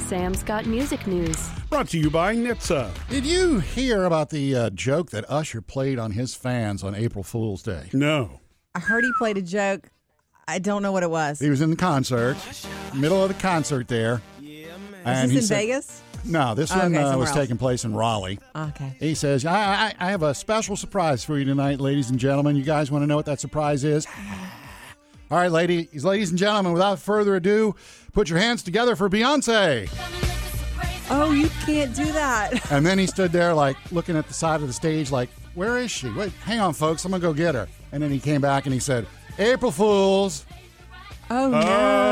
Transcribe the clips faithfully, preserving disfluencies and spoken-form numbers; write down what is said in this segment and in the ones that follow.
Sam's Got Music News. Brought to you by N H T S A. Did you hear about the uh, joke that Usher played on his fans on April Fool's Day? No. I heard he played a joke. I don't know what it was. He was in the concert, middle of the concert there. Is this in said, Vegas? No, this Oh, one okay, uh, somewhere was else. taking place in Raleigh. Okay. He says, I, I, I have a special surprise for you tonight, ladies and gentlemen. You guys want to know what that surprise is? All right, ladies, ladies and gentlemen, without further ado, put your hands together for Beyonce. Oh, you can't do that. And then he stood there, like, looking at the side of the stage, like, where is she? Wait, hang on, folks. I'm going to go get her. And then he came back and he said, April Fools. Oh, no.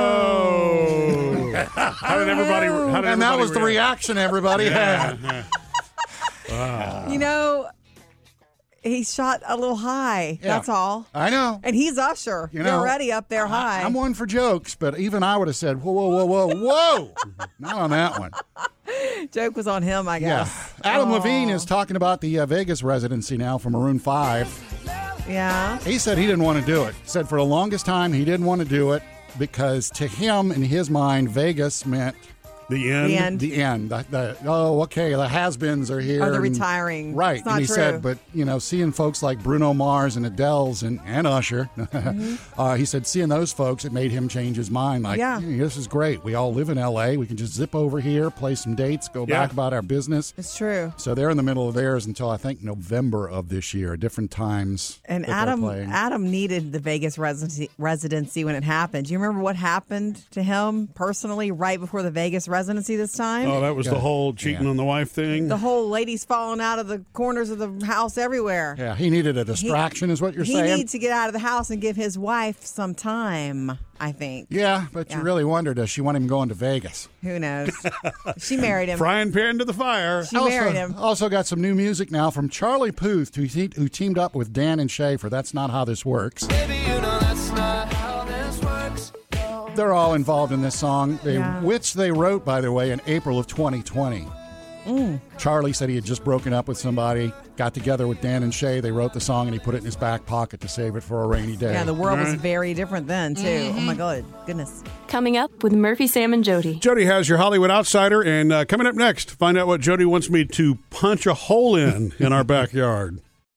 Oh. How did everybody? How did And that everybody was the react? reaction everybody had. Yeah. Wow. You know, he shot a little high. Yeah. That's all. I know. And he's Usher. You You're know, already up there high. I'm one for jokes, but even I would have said, whoa, whoa, whoa, whoa, whoa. Not on that one. Joke was on him, I Yeah. guess. Adam Oh. Levine is talking about the uh, Vegas residency now for Maroon five. Yeah. He said he didn't want to do it. He said for the longest time he didn't want to do it because to him, in his mind, Vegas meant The end. The end. the end. The, the, oh, okay, the has-beens are here. Or the and- retiring. Right. It's not and he true. said, but, you know, seeing folks like Bruno Mars and Adele's and, and Usher, Mm-hmm. uh, he said seeing those folks, it made him change his mind. Like, Yeah. "Hey, this is great. We all live in L A. We can just zip over here, play some dates, go Yeah. back about our business. It's true. So they're in the middle of theirs until, I think, November of this year, different times. And that they're Adam playing. Adam needed the Vegas residency, residency when it happened. Do you remember what happened to him personally right before the Vegas residency this time? Oh, that was the whole cheating Yeah. on the wife thing. The whole ladies falling out of the corners of the house everywhere. Yeah, he needed a distraction, is what you're he saying? needs to get out of the house and give his wife some time, I think. Yeah, but Yeah. you really wonder, does she want him going to Vegas? Who knows? She married him. Frying pan to the fire. She also, married him. Also got some new music now from Charlie Puth, who, te- who teamed up with Dan and Schaefer. That's Not How This Works. Baby, you know that's not how this works. They're all involved in this song, they, Yeah. which they wrote, by the way, in April of twenty twenty. Mm. Charlie said he had just broken up with somebody, got together with Dan and Shay. They wrote the song, and he put it in his back pocket to save it for a rainy day. Yeah, the world was Right. very different then, too. Oh, Mm-hmm. my God. Goodness. Coming up with Murphy, Sam, and Jody. Jody has your Hollywood Outsider, and uh, coming up next, find out what Jody wants me to punch a hole in in our backyard.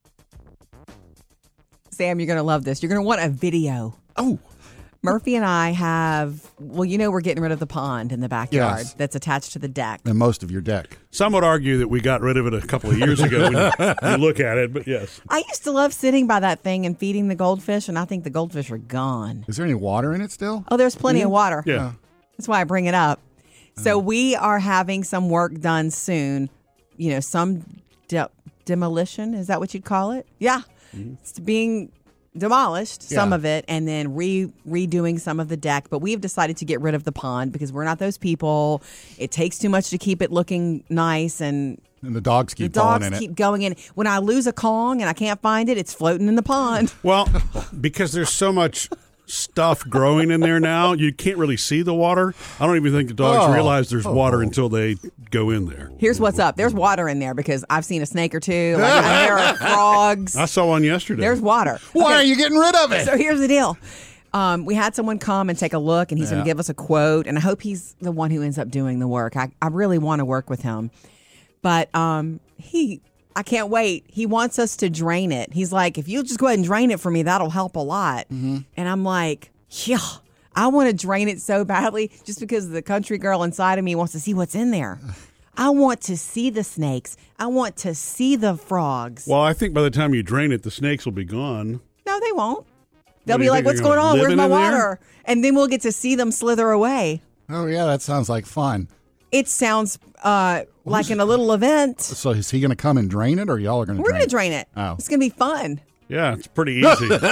Sam, you're going to love this. You're going to want a video. Oh, Murphy and I have, well, you know, we're getting rid of the pond in the backyard Yes. that's attached to the deck. and most of your deck. Some would argue that we got rid of it a couple of years ago when you, you look at it, but yes. I used to love sitting by that thing and feeding the goldfish, and I think the goldfish are gone. Is there any water in it still? Oh, there's plenty of water. Yeah. That's why I bring it up. So we are having some work done soon. You know, some de- demolition. Is that what you'd call it? Yeah. It's being demolished, some Yeah. of it, and then re redoing some of the deck. But we've decided to get rid of the pond because we're not those people. It takes too much to keep it looking nice, and And the dogs keep the falling dogs in it. keep going in. When I lose a Kong and I can't find it, it's floating in the pond. Well, because there's so much stuff growing in there now, you can't really see the water. I don't even think the dogs Oh. realize there's water Oh. until they go in there. Here's what's up. There's water in there because I've seen a snake or two. Like, there are frogs. I saw one yesterday. There's water. Why Okay, are you getting rid of it? So here's the deal. Um, we had someone come and take a look, and he's going Yeah. to give us a quote. And I hope he's the one who ends up doing the work. I, I really want to work with him. But um, he, I can't wait. He wants us to drain it. He's like, if you'll just go ahead and drain it for me, that'll help a lot. Mm-hmm. And I'm like, yeah, I want to drain it so badly just because the country girl inside of me wants to see what's in there. I want to see the snakes. I want to see the frogs. Well, I think by the time you drain it, the snakes will be gone. No, they won't. They'll do be you like, think, what's they're going gonna on? live Where's my in there? water? And then we'll get to see them slither away. Oh, yeah, that sounds like fun. It sounds uh, like in a little event. So is he going to come and drain it, or y'all are going to We're drain going to drain it. Oh. It's going to be fun. Yeah, it's pretty easy.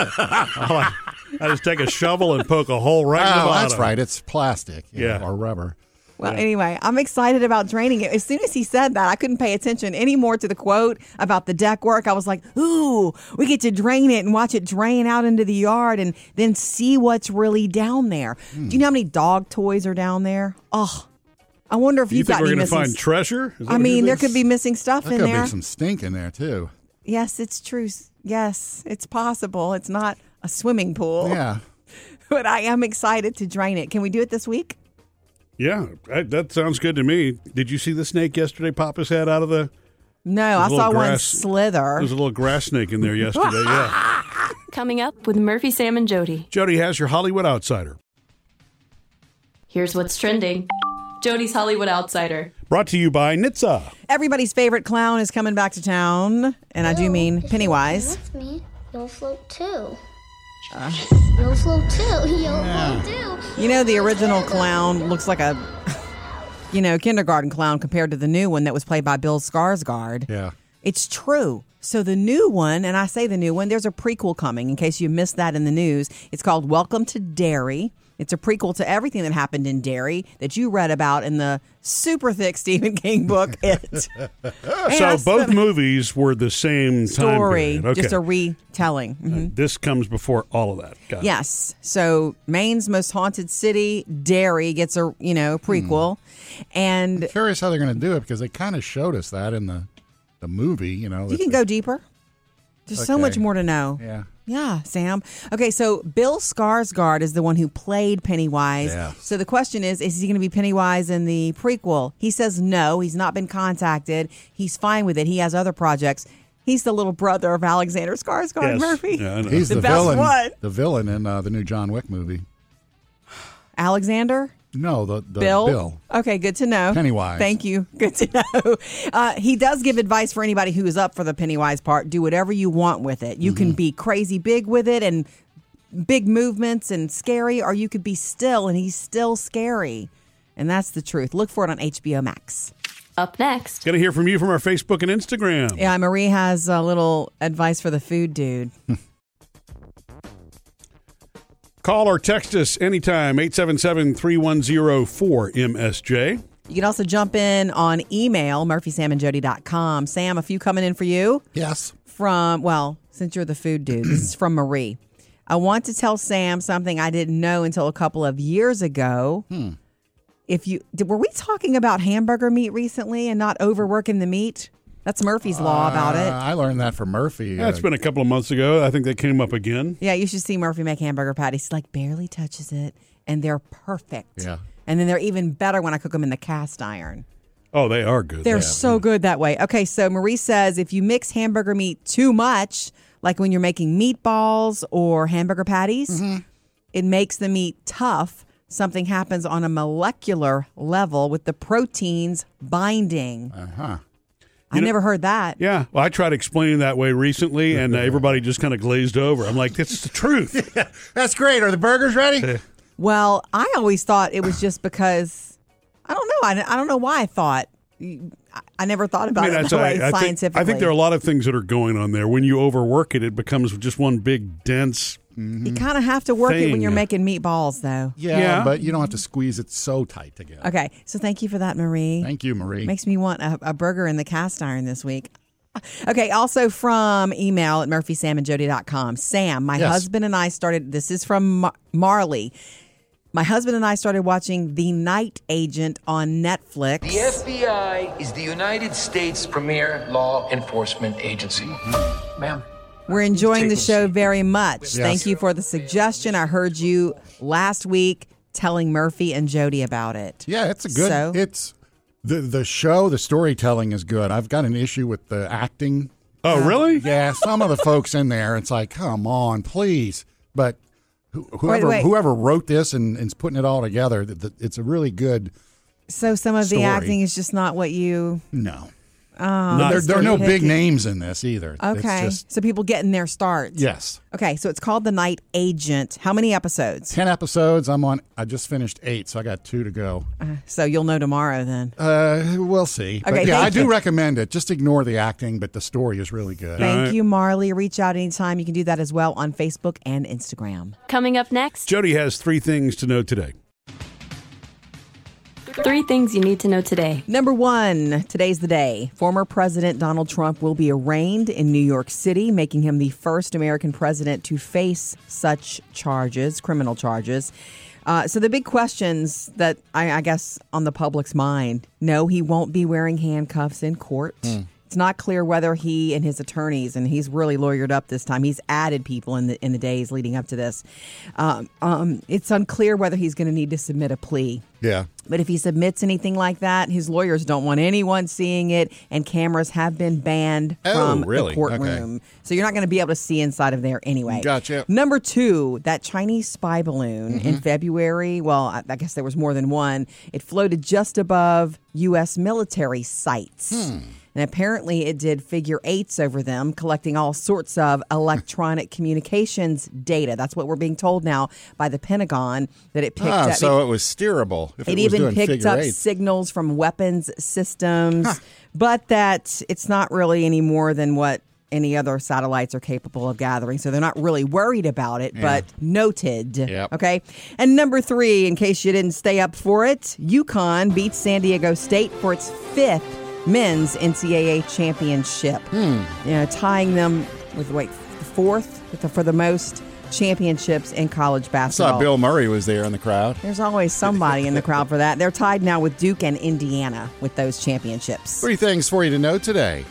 I, I just take a shovel and poke a hole right in the Oh, bottom. that's right. It's plastic you Yeah. know, or rubber. Well, anyway, I'm excited about draining it. As soon as he said that, I couldn't pay attention anymore to the quote about the deck work. I was like, ooh, we get to drain it and watch it drain out into the yard and then see what's really down there. Hmm. Do you know how many dog toys are down there? Oh, I wonder if You you've think got we're any going to missing find treasure? Is that I what you mean, there think? could be missing stuff There in could there. be some stink in there, too. Yes, it's true. Yes, it's possible. It's not a swimming pool. Yeah. But I am excited to drain it. Can we do it this week? Yeah, that, that sounds good to me. Did you see the snake yesterday pop his head out of the... No, I little saw one grass- slither. There's a little grass snake in there yesterday, yeah. Coming up with Murphy, Sam, and Jody. Jody has your Hollywood Outsider. Here's what's trending. Jody's Hollywood Outsider. Brought to you by Nitsa. Everybody's favorite clown is coming back to town, and I do mean Pennywise. With me, you'll float too. You'll float too. You'll float too. You know, the original clown looks like a, you know, kindergarten clown compared to the new one that was played by Bill Skarsgård. Yeah. It's true. So the new one, and I say the new one, there's a prequel coming in case you missed that in the news. It's called Welcome to Derry. It's a prequel to everything that happened in Derry that you read about in the super thick Stephen King book, It. So both movies were the same time story, period. Okay. just a retelling. Mhm. Uh, this comes before all of that. Got it. Yes. So Maine's most haunted city, Derry, gets a you know prequel, and Curious how they're going to do it because they kind of showed us that in the the movie. You know, you that can the- go deeper. There's so Okay. much more to know. Yeah. Yeah, Sam. Okay, so Bill Skarsgård is the one who played Pennywise. Yes. So the question is, is he going to be Pennywise in the prequel? He says no. He's not been contacted. He's fine with it. He has other projects. He's the little brother of Alexander Skarsgård, Yes. Murphy. Yeah, I know. He's The the, best villain. one. The villain in uh, the new John Wick movie. Alexander? No, the, the Bill? Bill. Okay, good to know. Pennywise. Thank you. Good to know. Uh, he does give advice for anybody who is up for the Pennywise part. Do whatever you want with it. You can be crazy big with it and big movements and scary, or you could be still and he's still scary. And that's the truth. Look for it on H B O Max. Up next. Going to hear from you from our Facebook and Instagram. Yeah, Marie has a little advice for the food dude. Call or text us anytime, eight seven seven, three one zero, four M S J. You can also jump in on email, murphy sam and jody dot com. Sam, a few coming in for you. Yes. From, well, since you're the food dude, this is from Marie. I want to tell Sam something I didn't know until a couple of years ago. Hmm. If you did, were we talking about hamburger meat recently and not overworking the meat? That's Murphy's law about Uh, it. I learned that from Murphy. That's uh, been a couple of months ago. I think that came up again. Yeah, you should see Murphy make hamburger patties. He like barely touches it, and they're perfect. Yeah. And then they're even better when I cook them in the cast iron. Oh, they are good. They're Yeah. so good that way. Okay, so Marie says if you mix hamburger meat too much, like when you're making meatballs or hamburger patties, it makes the meat tough. Something happens on a molecular level with the proteins binding. Uh-huh. I never heard that. Yeah. Well, I tried explaining that way recently, and uh, everybody just kind of glazed over. I'm like, that's the truth. That's great. Are the burgers ready? Well, I always thought it was just because, I don't know. I, I don't know why I thought. I, I never thought about it that's- that way I, I think, scientifically. I think there are a lot of things that are going on there. When you overwork it, it becomes just one big, dense. You kind of have to work it when Thing. you're making meatballs, though. Yeah, Yeah. but you don't have to squeeze it so tight together. Okay, so thank you for that, Marie. Thank you, Marie. Makes me want a, a burger in the cast iron this week. Okay, also from email at murphy sam and jody dot com. Sam, my Yes. husband and I started, this is from Mar- Marley. My husband and I started watching The Night Agent on Netflix. The F B I is the United States premier law enforcement agency. Ma'am. We're enjoying Take the a show seat. very much. Yes. Thank you for the suggestion. I heard you last week telling Murphy and Jody about it. Yeah, it's a good. So? It's the the show. The storytelling is good. I've got an issue with the acting. Oh, really? Yeah, some of the folks in there, it's like, come on, please. But who- whoever wait. whoever wrote this and, and is putting it all together, th- th- it's a really good. So some of Story. the acting is just not what you... No, Not- there, there are no Story big picking. names in this either. Okay, It's just, so people getting their starts. yes, Okay, so it's called The Night Agent. How many episodes? ten episodes. I'm on. I just finished eight, so I got two to go. So you'll know tomorrow then. Uh, we'll see. Okay, but yeah, thank I do you. recommend it. Just ignore the acting, but the story is really good. Thank right. you, Marley. Reach out anytime. You can do that as well on Facebook and Instagram. Coming up next, Jody has three things to know today. three things you need to know today. Number one, today's the day. Former President Donald Trump will be arraigned in New York City, making him the first American president to face such charges, criminal charges. Uh, so the big questions that I, I guess on the public's mind, no, he won't be wearing handcuffs in court. it's not clear whether he and his attorneys, and he's really lawyered up this time. He's added people in the in the days leading up to this. Um, um, it's unclear whether he's going to need to submit a plea. Yeah. But if he submits anything like that, his lawyers don't want anyone seeing it, and cameras have been banned Oh, from really? the courtroom. Okay. So you're not going to be able to see inside of there anyway. Gotcha. Number two, that Chinese spy balloon Mm-hmm. in February, well, I, I guess there was more than one. It floated just above U S military sites. Hmm. And apparently it did figure eights over them, collecting all sorts of electronic communications data. That's what we're being told now by the Pentagon, that it picked Ah, up. so it was steerable. If it, It was even doing picked figure up eights. signals from weapons systems, but that it's not really any more than what any other satellites are capable of gathering. So they're not really worried about it, but noted. Yep. Okay. And number three, in case you didn't stay up for it, UConn beats San Diego State for its fifth men's N C double A championship. Hmm. You know, tying them with, wait, fourth with the, for the most championships in college I basketball. saw Bill Murray was there in the crowd. There's always somebody in the crowd for that. They're tied now with Duke and Indiana with those championships. Three things for you to know today.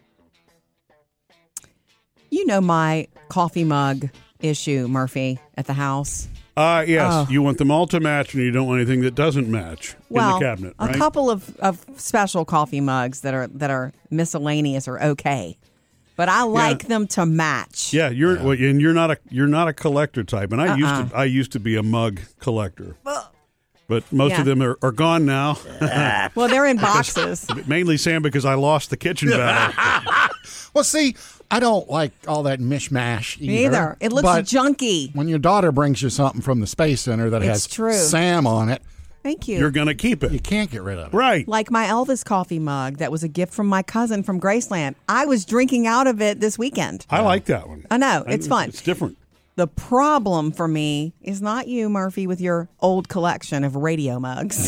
You know my coffee mug issue, Murphy, at the house. Uh, yes, Oh. you want them all to match, and you don't want anything that doesn't match Well, in the cabinet, right? a couple of, of special coffee mugs that are that are miscellaneous are okay, but I like them to match. Yeah, you're well, and you're not a you're not a collector type, and I Uh-uh. used to I used to be a mug collector, but most Yeah. of them are, are gone now. Well, they're in boxes. Mainly, Sam, because I lost the kitchen battle. Well, see, I don't like all that mishmash either. Me either. It looks but junky. when your daughter brings you something from the Space Center that It's has true. Sam on it, Thank you. You're gonna keep you it, can't get rid of it. right? Like my Elvis coffee mug that was a gift from my cousin from Graceland. I was drinking out of it this weekend. I like that one. I know. It's fun. It's different. The problem for me is not you, Murphy, with your old collection of radio mugs.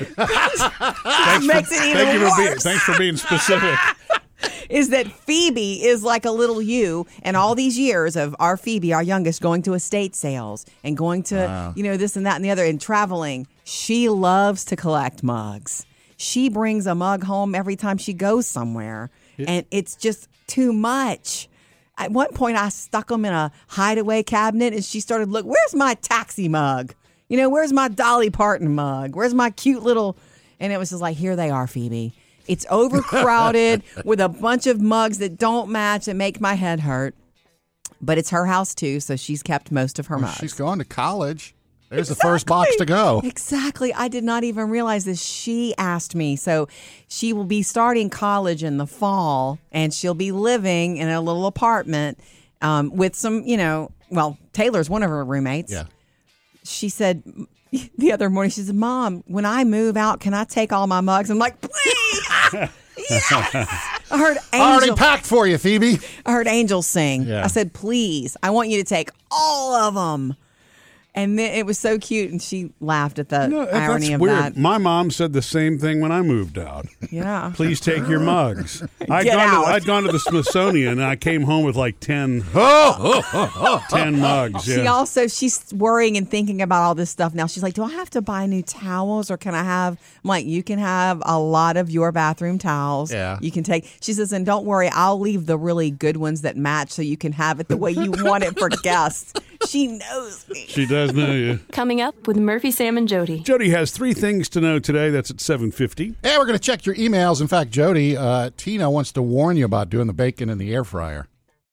Thanks makes for, it even thank you for being, worse. thanks for being specific. Is that Phoebe is like a little you, and all these years of our Phoebe, our youngest, going to estate sales and going to, Wow. you know, this and that and the other and traveling. She loves to collect mugs. She brings a mug home every time she goes somewhere, and it's just too much. At one point, I stuck them in a hideaway cabinet, and she started look. Where's my taxi mug? You know, where's my Dolly Parton mug? Where's my cute little? And it was just like, here they are, Phoebe. It's overcrowded with a bunch of mugs that don't match and make my head hurt. But it's her house too, so she's kept most of her Well, mugs. she's going to college. There's the first box to go. Exactly. I did not even realize this. She asked me. So she will be starting college in the fall, and she'll be living in a little apartment um, with some, you know, well, Taylor's one of her roommates. Yeah. She said the other morning, she said, Mom, when I move out, can I take all my mugs? I'm like, please. Yes. I heard Already Angel. packed for you, Phoebe. I heard Angel sing. Yeah. I said, please, I want you to take all of them. And then it was so cute, and she laughed at the No, irony that's of weird. that. My mom said the same thing when I moved out. Yeah. Please take your mugs. I'd Get gone, out. to, I'd gone to the Smithsonian, and I came home with like ten, ten mugs. She Yeah. also, she's worrying and thinking about all this stuff now. She's like, do I have to buy new towels, or can I have, I'm like, you can have a lot of your bathroom towels. Yeah. You can take, she says, and don't worry, I'll leave the really good ones that match so you can have it the way you want it for guests. She knows me. She does know you. Coming up with Murphy, Sam, and Jody. Jody has three things to know today. That's at seven fifty. Yeah, we're going to check your emails. In fact, Jody, uh, Tina wants to warn you about doing the bacon in the air fryer.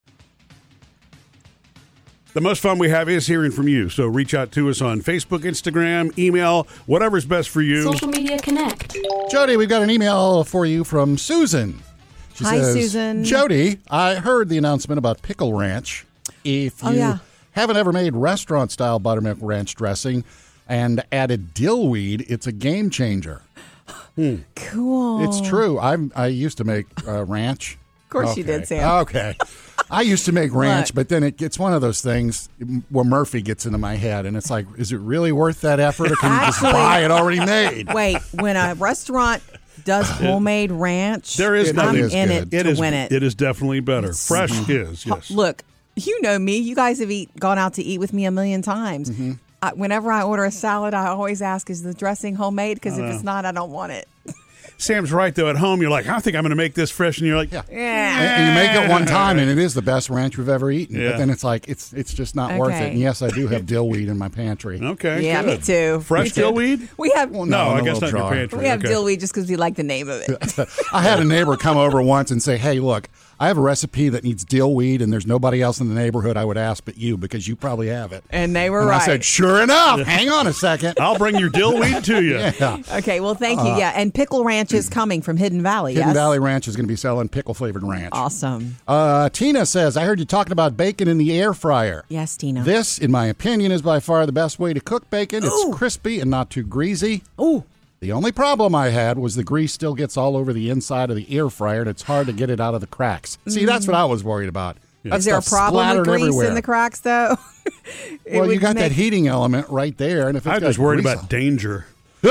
The most fun we have is hearing from you. So reach out to us on Facebook, Instagram, email, whatever's best for you. Social Media Connect. Jody, we've got an email for you from Susan. She Hi, says, Susan. Jody, I heard the announcement about Pickle Ranch. If you Oh, yeah. haven't ever made restaurant-style buttermilk ranch dressing and added dillweed, it's a game changer. Cool. It's true. I I used to make uh, ranch. Of course you did, Sam. Okay. I used to make ranch, Look. but then it gets one of those things where Murphy gets into my head, and it's like, is it really worth that effort, or can you just Actually- buy it already made? Wait, when a restaurant does homemade ranch, There is It nothing. I'm is in good. it It to is, win it. it is definitely better. Fresh is, yes. Look, you know me. You guys have eat, gone out to eat with me a million times. Mm-hmm. I, whenever I order a salad, I always ask, is the dressing homemade? Because if it's not, I don't want it. Sam's right, though. At home, you're like, I think I'm going to make this fresh. And you're like, Yeah. And, and you make it one time, and it is the best ranch we've ever eaten. Yeah. But then it's like, it's it's just not worth Okay. it. And yes, I do have dillweed in my pantry. okay. Yeah, good. me too. Fresh Me too. dillweed? We have Well, No, in I a guess little not in your jar. pantry. we have okay. dillweed just because we like the name of it. I had a neighbor come over once and say, hey, look, I have a recipe that needs dillweed, and there's nobody else in the neighborhood I would ask but you because you probably have it. And they were And right. I said, sure enough. Hang on a second. I'll bring your dillweed to you. Yeah. Okay, well, thank you. Yeah, and Pickle Ranch is coming from Hidden Valley. Hidden yes? Valley Ranch is going to be selling pickle-flavored ranch. Awesome. Uh, Tina says, I heard you talking about bacon in the air fryer. Yes, Tina. This, in my opinion, is by far the best way to cook bacon. It's Ooh. crispy and not too greasy. Ooh. The only problem I had was the grease still gets all over the inside of the air fryer, and it's hard to get it out of the cracks. See, that's what I was worried about. That Is there a stuff problem with splattered grease everywhere. in the cracks, though? It Well, you would got that make- heating element right there, and if it's I'm got just worried grease about on- danger.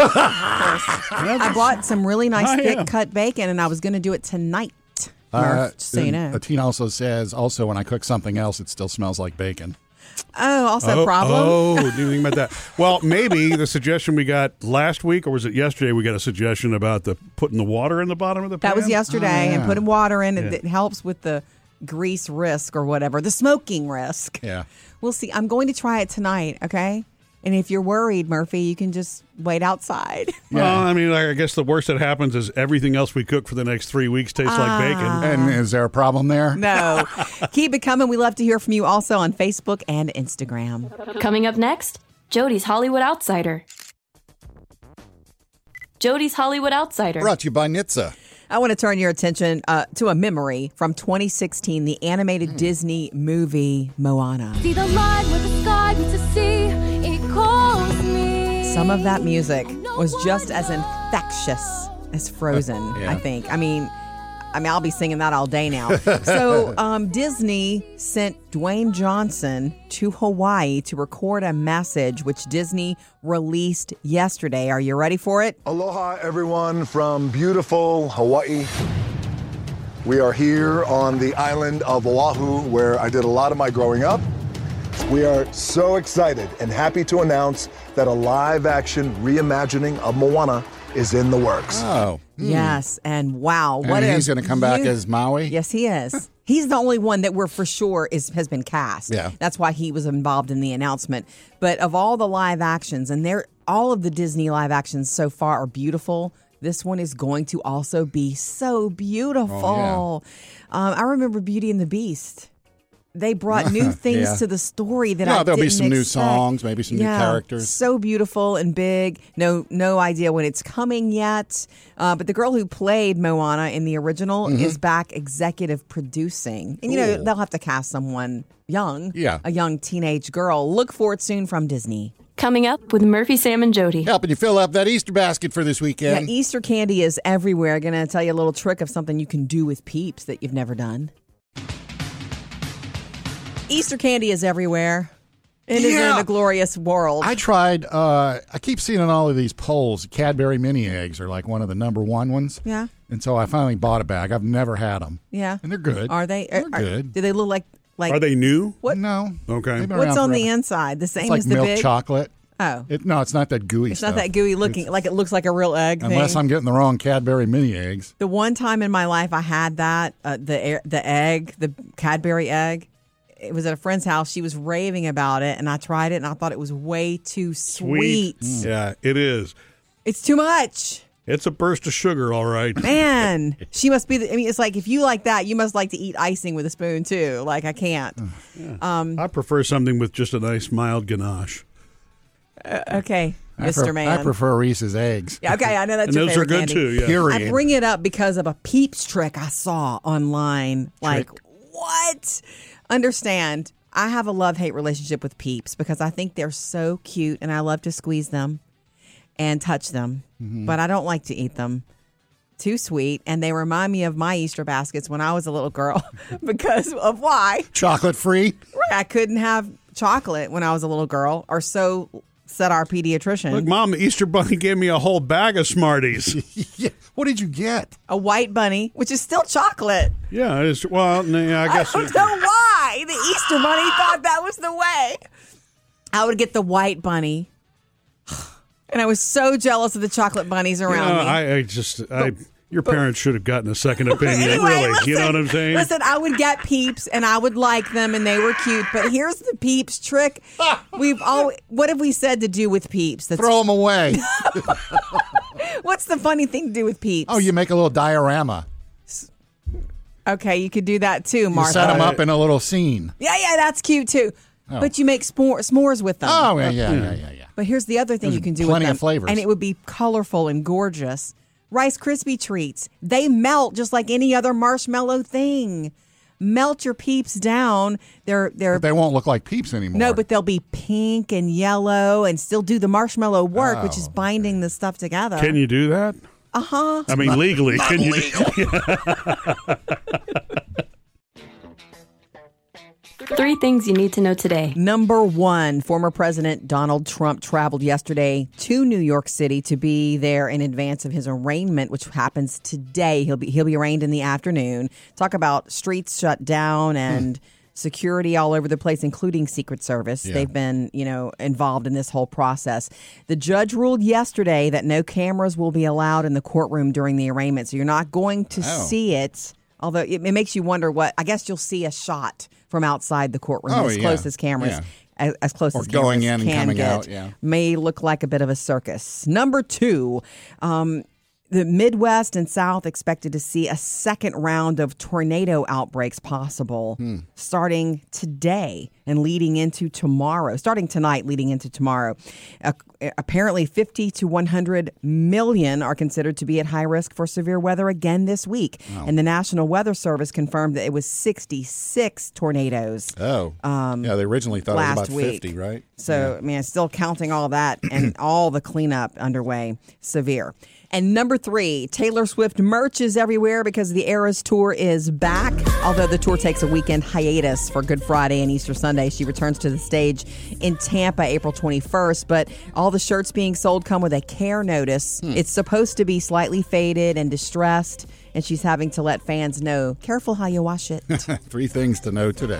I bought some really nice I thick am. cut bacon, and I was going to do it tonight. Uh, Murph, just so you and know. uh, Tina also says, also when I cook something else, it still smells like bacon. Oh, also oh, a problem? Oh, do you think about that? Well, maybe the suggestion we got last week, or was it yesterday? We got a suggestion about the putting the water in the bottom of the pan. That was yesterday, Oh, and yeah. putting water in it. Yeah. It helps with the grease risk or whatever, the smoking risk. Yeah. We'll see. I'm going to try it tonight, okay? And if you're worried, Murphy, you can just wait outside. Well, I mean, I guess the worst that happens is everything else we cook for the next three weeks tastes like bacon. And is there a problem there? No. Keep it coming. We love to hear from you also on Facebook and Instagram. Coming up next, Jody's Hollywood Outsider. Jody's Hollywood Outsider. Brought to you by Nitsa. I want to turn your attention uh, to a memory from twenty sixteen, the animated Disney movie Moana. See the line where the sky meets the sea, it calls me. Some of that music was just as infectious as Frozen, Yeah. I think. I mean, I mean, I'll be singing that all day now. So um, Disney sent Dwayne Johnson to Hawaii to record a message, which Disney released yesterday. Are you ready for it? Aloha, everyone, from beautiful Hawaii. We are here on the island of Oahu, where I did a lot of my growing up. We are so excited and happy to announce that a live-action reimagining of Moana is in the works. Oh. Yes, and wow, what And a he's going to come back beau- as Maui? Yes, he is. He's the only one that we're for sure is has been cast. Yeah. That's why he was involved in the announcement. But of all the live actions, and they're all of the Disney live actions so far are beautiful. This one is going to also be so beautiful. um, I remember Beauty and the Beast. They brought new things Yeah. to the story that Yeah, I there'll be didn't some new expect. songs, maybe some new Yeah, characters. So beautiful and big. No, no idea when it's coming yet. Uh, but the girl who played Moana in the original is back executive producing, and you know Mm-hmm. Ooh. they'll have to cast someone young, Yeah. a young teenage girl. Look for it soon from Disney. Coming up with Murphy, Sam, and Jody. Helping you fill up that Easter basket for this Yeah, weekend. Easter candy is everywhere. Going to tell you a little trick of something you can do with Peeps that you've never done. Easter candy is everywhere. It is Yeah. in a glorious world. I tried, uh, I keep seeing in all of these polls, Cadbury mini eggs are like one of the number one ones. yeah, And so I finally bought a bag. I've never had them. yeah. And they're good. Are they? They're are- good. Do they look like like Are they new? What? No. Okay. They've been What's around on the forever. inside? The same It's like as the milk big. chocolate. Oh, It, no, it's not that gooey it's stuff. not that gooey looking. It's- Like it looks like a real egg. Unless thing. I'm getting the wrong Cadbury mini eggs. The one time in my life I had that, uh, the air, the egg, the Cadbury egg. It was at a friend's house. She was raving about it, and I tried it, and I thought it was way too sweet. Yeah, it is. It's too much. It's a burst of sugar, all right. Man, she must be. The, I mean, it's like if you like that, you must like to eat icing with a spoon too. Like I can't. Um, I prefer something with just a nice mild ganache. okay, I Mister pre- Man. I prefer Reese's eggs. Yeah, okay, I know that's And your those are favorite good candy. too, yeah. Period. I bring it up because of a Peeps trick I saw online. Like, what? Understand, I have a love-hate relationship with Peeps because I think they're so cute and I love to squeeze them and touch them, but I don't like to eat them. Too sweet, and they remind me of my Easter baskets when I was a little girl because of why? Chocolate free? I couldn't have chocolate when I was a little girl, or so said our pediatrician. Look, Mom, the Easter Bunny gave me a whole bag of Smarties. Yeah. What did you get? A white bunny, which is still chocolate. Yeah, it's, well, yeah, I guess. I don't know why the Easter bunny thought that was the way. I would get the white bunny. And I was so jealous of the chocolate bunnies You around know, me. I, I just, I, your parents should have gotten a second opinion, Anyway, really. listen, you know what I'm saying? Listen, I would get Peeps and I would like them and they were cute. But here's the Peeps trick. We've all. What have we said to do with Peeps? That's, Throw them away. what's the funny thing to do with Peeps? Oh, you make a little diorama. Okay, you could do that too, Martha. You set them up in a little scene. Yeah, yeah, that's cute too. Oh. But you make s'more, s'mores with them. Oh, yeah, yeah, yeah, yeah. yeah. But here's the other thing There's you can do plenty with them. of flavors. And it would be colorful and gorgeous. Rice Krispie treats. They melt just like any other marshmallow thing. Melt your Peeps down. They're they're But they won't look like Peeps anymore. no, but they'll be pink and yellow and still do the marshmallow work, Oh, which is binding the stuff together. Can you do that? Uh-huh. I mean, legally, can you? Three things you need to know today. Number one, former President Donald Trump traveled yesterday to New York City to be there in advance of his arraignment, which happens today. He'll be he'll be arraigned in the afternoon. Talk about streets shut down and security all over the place, including Secret Service. Yeah. They've been, you know, involved in this whole process. The judge ruled yesterday that no cameras will be allowed in the courtroom during the arraignment, so you're not going to Oh. see it. Although it, it makes you wonder what, I guess you'll see a shot from outside the courtroom Oh, as yeah. close as cameras, Yeah. as, as close Or as going cameras in and can coming get. out, yeah. May look like a bit of a circus. Number two, um, the Midwest and South expected to see a second round of tornado outbreaks possible Hmm. starting today and leading into tomorrow, starting tonight, leading into tomorrow. Uh, apparently, fifty to one hundred million are considered to be at high risk for severe weather again this week. And the National Weather Service confirmed that it was sixty-six tornadoes. Oh. Um, yeah, they originally thought it last was about week. fifty, right? So, I mean, still counting all that and all the cleanup underway, severe. And number three, Taylor Swift merch is everywhere because the Eras Tour is back. Although the tour takes a weekend hiatus for Good Friday and Easter Sunday, she returns to the stage in Tampa April twenty-first. But all the shirts being sold come with a care notice. Hmm. It's supposed to be slightly faded and distressed, and she's having to let fans know, careful how you wash it. Three things to know today.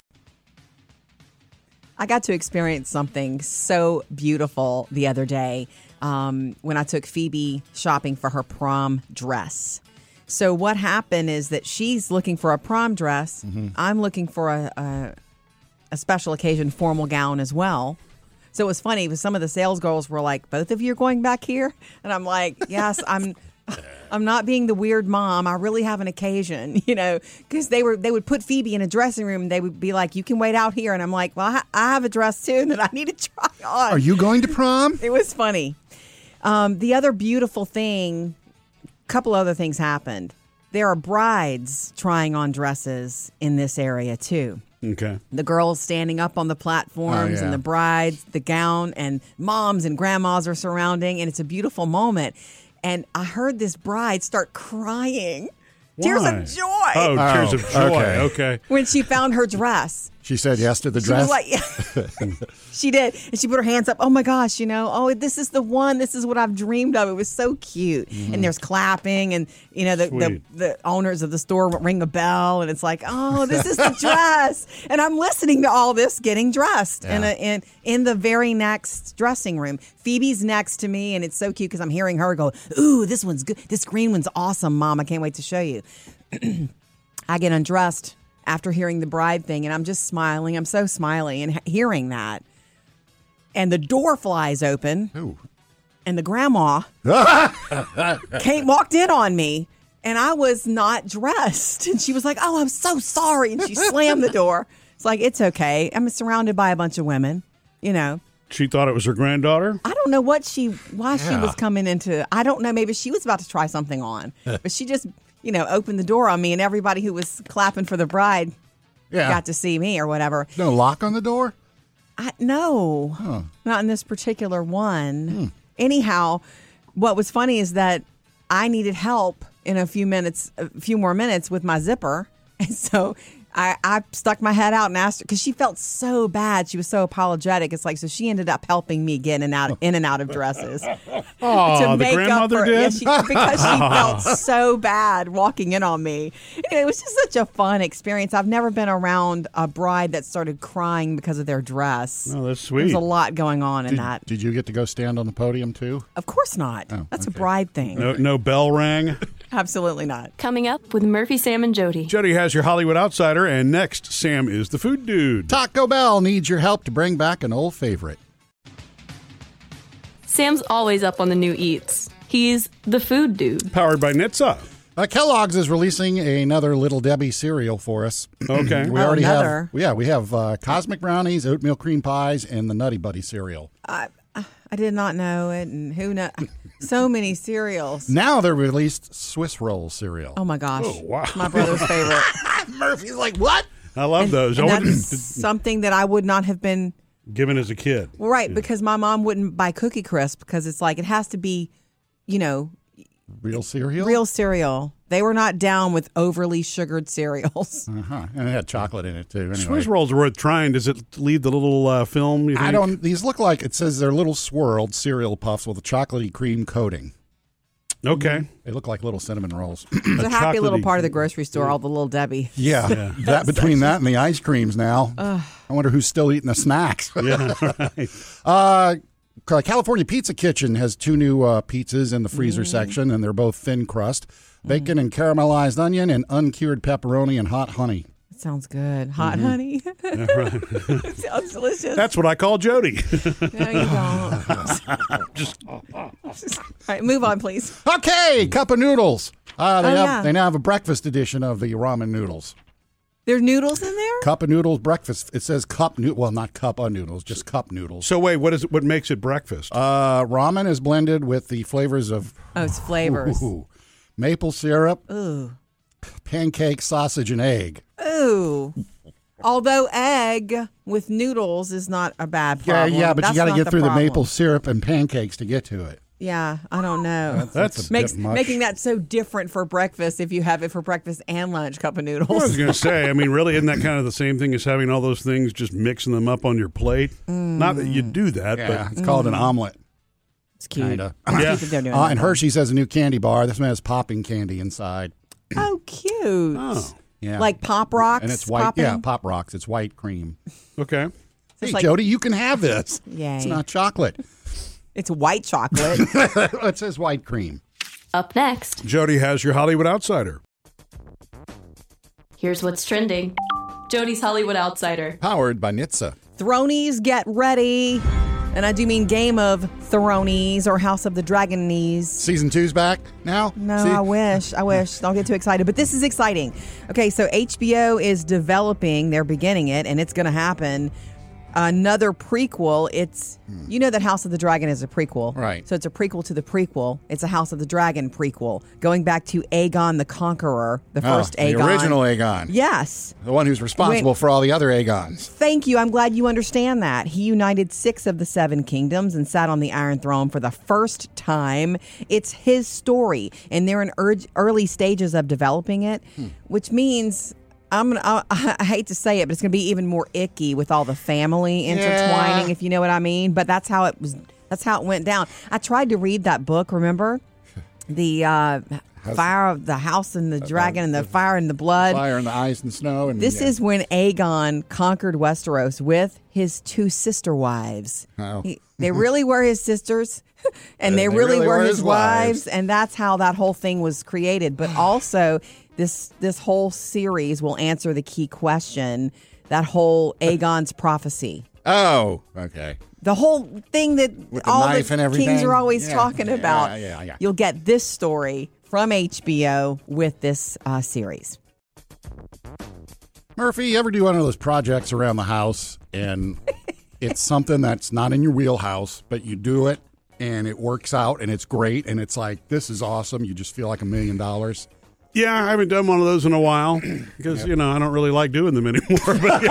I got to experience something so beautiful the other day um, when I took Phoebe shopping for her prom dress. So what happened is that she's looking for a prom dress. Mm-hmm. I'm looking for a, a a special occasion formal gown as well. So it was funny because some of the sales girls were like, both of you are going back here? And I'm like, yes, I'm I'm not being the weird mom. I really have an occasion, you know, because they were they would put Phoebe in a dressing room and they would be like, you can wait out here. And I'm like, well, I, ha- I have a dress too that I need to try on. Are you going to prom? It was funny. Um, the other beautiful thing, a couple other things happened. There are brides trying on dresses in this area too. Okay. The girls standing up on the platforms Oh, yeah. and the brides, the gown, and moms and grandmas are surrounding, and it's a beautiful moment. And I heard this bride start crying. Tears Why? of joy. Oh, Oh, tears of joy. okay. Okay. When she found her dress. She said yes to the She dress. was like, she did. And she put her hands up. Oh my gosh, you know, oh, this is the one. This is what I've dreamed of. It was so cute. And there's clapping, and, you know, the, the, Sweet. the owners of the store ring a bell, and it's like, oh, this is the dress. And I'm listening to all this getting dressed in, Yeah. a, in, in the very next dressing room. Phoebe's next to me, and it's so cute because I'm hearing her go, ooh, this one's good. This green one's awesome, Mom. I can't wait to show you. I get undressed after hearing the bride thing, and I'm just smiling. I'm so smiley and he- hearing that. And the door flies open, Ooh. and the grandma came walked in on me, and I was not dressed. And she was like, oh, I'm so sorry. And she slammed the door. It's like, it's okay. I'm surrounded by a bunch of women, you know. She thought it was her granddaughter? I don't know what she, why she Yeah. was coming into. I don't know. Maybe she was about to try something on, but she just, you know, opened the door on me, and everybody who was clapping for the bride Yeah. got to see me or whatever. No lock on the door? I, no, not in this particular one. Hmm. Anyhow, what was funny is that I needed help in a few minutes, a few more minutes with my zipper. And so I, I stuck my head out and asked her because she felt so bad. She was so apologetic. It's like, so she ended up helping me get in and out, in and out of dresses. Oh, the grandmother for, did? Yeah, she, because she felt so bad walking in on me. And it was just such a fun experience. I've never been around a bride that started crying because of their dress. Oh, that's sweet. There's a lot going on in Did, that. did you get to go stand on the podium too? Of course not. Oh, That's okay. a bride thing. No, no bell rang. Absolutely not. Coming up with Murphy, Sam, and Jody. Jody has your Hollywood Outsider, and next, Sam is the food dude. Taco Bell needs your help to bring back an old favorite. Sam's always up on the new eats. He's the food dude. Powered by Nitsa. Uh, Kellogg's is releasing another Little Debbie cereal for us. Okay. We Oh, already another. have, yeah, we have uh, Cosmic Brownies, oatmeal cream pies, and the Nutty Buddy cereal. I, I did not know it, and who knows? So many cereals. Now they're released Swiss roll cereal. Oh my gosh! Oh, wow. My brother's favorite. Murphy's like, what? I love And, those. and I that's wouldn't- something that I would not have been given as a kid. right because my mom wouldn't buy Cookie Crisp because it's like it has to be, you know, Real cereal? real cereal. They were not down with overly sugared cereals. Uh-huh. And it had chocolate in it, too. Anyway. Swiss rolls are worth trying. Does it leave the little uh, film? You think? I don't, these look like, it says they're little swirled cereal puffs with a chocolatey cream coating. Okay. They look like little cinnamon rolls. It's a happy little chocolatey- part of the grocery store, all the little Debbie. Yeah, that between that and the ice creams now. I wonder who's still eating the snacks. Yeah, right. Uh, California Pizza Kitchen has two new uh, pizzas in the freezer section, and they're both thin crust, bacon and caramelized onion, and uncured pepperoni and hot honey. It sounds good. Hot honey. It sounds delicious. That's what I call Jody. No, you don't. Just All right, move on, please. Okay, cup of noodles. Uh, they Oh, have yeah. they now have a breakfast edition of the ramen noodles. There's noodles in there? Cup of noodles breakfast. It says cup noodle. Well, not cup of noodles, just cup noodles. so wait, what is it? What makes it breakfast? Uh, ramen is blended with the flavors of Oh, it's flavors. ooh, maple syrup, Ooh. pancake, sausage, and egg. Ooh. Although egg with noodles is not a bad Yeah, problem. yeah, but That's you got to not get through problem. the maple syrup and pancakes to get to it. Yeah, I don't know. That's a Makes bit much. making that so different for breakfast if you have it for breakfast and lunch, cup of noodles. I was going to say, I mean, really, isn't that kind of the same thing as having all those things, just mixing them up on your plate? Not that you do that, Yeah, but it's called an omelet. It's cute. Kinda. It's Yeah. cute that they're doing Uh, that. and Hershey's has a new candy bar. This one has popping candy inside. Oh, cute. oh, Yeah, Like Pop Rocks. and it's white. popping? Yeah, Pop Rocks. It's white cream. okay. Hey, like- Jody, you can have this. Yay. It's not chocolate. It's white chocolate. It says white cream. Up next, Jody has your Hollywood Outsider. here's what's trending. Jody's Hollywood Outsider. Powered by Nitsa. Thronies, get ready. And I do mean Game of Thronies or House of the Dragonies. Season two's back now. No, See? I wish. I wish. Don't get too excited. But this is exciting. Okay, so H B O is developing, they're beginning it, and it's going to happen. Another prequel. It's, you know that House of the Dragon is a prequel. Right. So it's a prequel to the prequel. It's a House of the Dragon prequel, going back to Aegon the Conqueror, the Oh, first the Aegon. original Aegon. Yes. The one who's responsible When- for all the other Aegons. Thank you. I'm glad you understand that. He united six of the seven kingdoms and sat on the Iron Throne for the first time. It's his story, and they're in urge, early stages of developing it, Hmm. which means I'm gonna. I, I hate to say it, but it's gonna be even more icky with all the family intertwining, Yeah. if you know what I mean. But that's how it was. That's how it went down. I tried to read that book. Remember, the uh, fire of the house and the dragon and the fire and the blood. Fire and the ice and snow. And This yeah. is when Aegon conquered Westeros with his two sister wives. Oh. He- they really were his sisters, and they, they really, really were, were his his wives. wives. and that's how that whole thing was created. But also, this this whole series will answer the key question: that whole Aegon's prophecy. Oh, okay. The whole thing that With the all knife the and kings everything? are always Yeah, talking yeah, about. yeah, yeah. You'll get this story from H B O with this uh, series. Murphy, you ever do one of those projects around the house and it's something that's not in your wheelhouse, but you do it and it works out and it's great and it's like, this is awesome. You just feel like a million dollars. Yeah, I haven't done one of those in a while because, you know, I don't really like doing them anymore. But,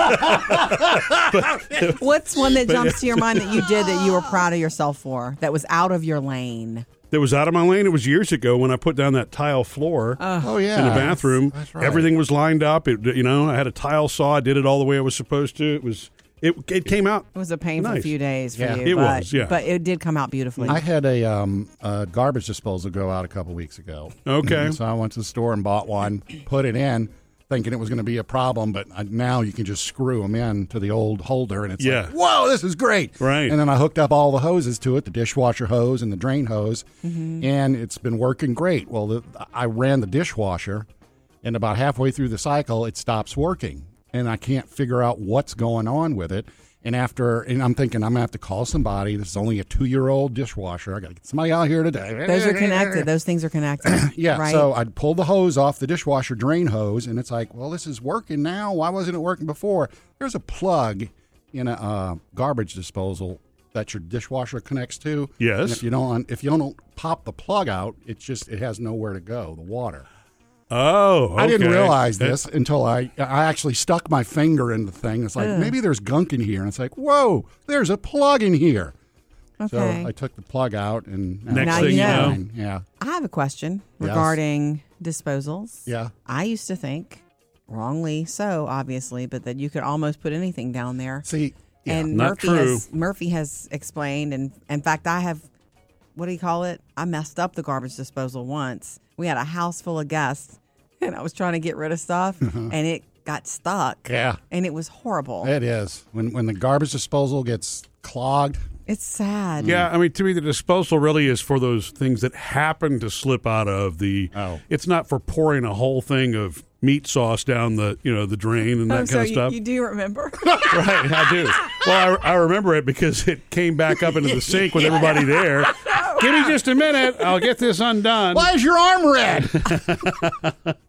What's one that jumps to your mind that you did that you were proud of yourself for, that was out of your lane? that was out of my lane. It was years ago when I put down that tile floor Oh yeah, in the bathroom. That's right. Everything was lined up. It, you know, I had a tile saw. I did it all the way I was supposed to. It was it. It came out. It was a painful nice. few days for Yeah. you. It but, was, yeah. But it did come out beautifully. I had a, um, a garbage disposal go out a couple weeks ago. Okay. So I went to the store and bought one, put it in, thinking it was going to be a problem, but I, now you can just screw them in to the old holder, and it's Yeah. like, whoa, this is great. Right. And then I hooked up all the hoses to it, the dishwasher hose and the drain hose, and it's been working great. Well, the, I ran the dishwasher, and about halfway through the cycle, it stops working, and I can't figure out what's going on with it. And after, and I'm thinking, I'm going to have to call somebody. This is only a two-year-old dishwasher. I got to get somebody out here today. Those are connected. Those things are connected. Yeah, right? so I'd pull the hose off the dishwasher drain hose, and it's like, well, this is working now. Why wasn't it working before? There's a plug in a uh, garbage disposal that your dishwasher connects to. Yes. And if you don't, if you don't pop the plug out, it's just it has nowhere to go. The water. Oh, okay. I didn't realize That- this until I I actually stuck my finger in the thing. It's like maybe there's gunk in here, and it's like, whoa, there's a plug in here. Okay. So I took the plug out, and Next Now thing you you know. know. yeah, I have a question Yes. regarding disposals. Yeah. I used to think, wrongly so, obviously, but that you could almost put anything down there. see, yeah. and not Murphy true. has Murphy has explained, and in fact, I have. What do you call it? I messed up the garbage disposal once. We had a house full of guests, and I was trying to get rid of stuff, and it got stuck. Yeah. and it was horrible. It is. When when the garbage disposal gets clogged, It's sad. Yeah, I mean, to me, the disposal really is for those things that happen to slip out of the. Oh. It's not for pouring a whole thing of meat sauce down the, you know, the drain and that Oh, kind so of you, stuff. you do remember? Right, I do. Well, I, I remember it because it came back up into the sink with everybody there. Give me just a minute. I'll get this undone. why is your arm red?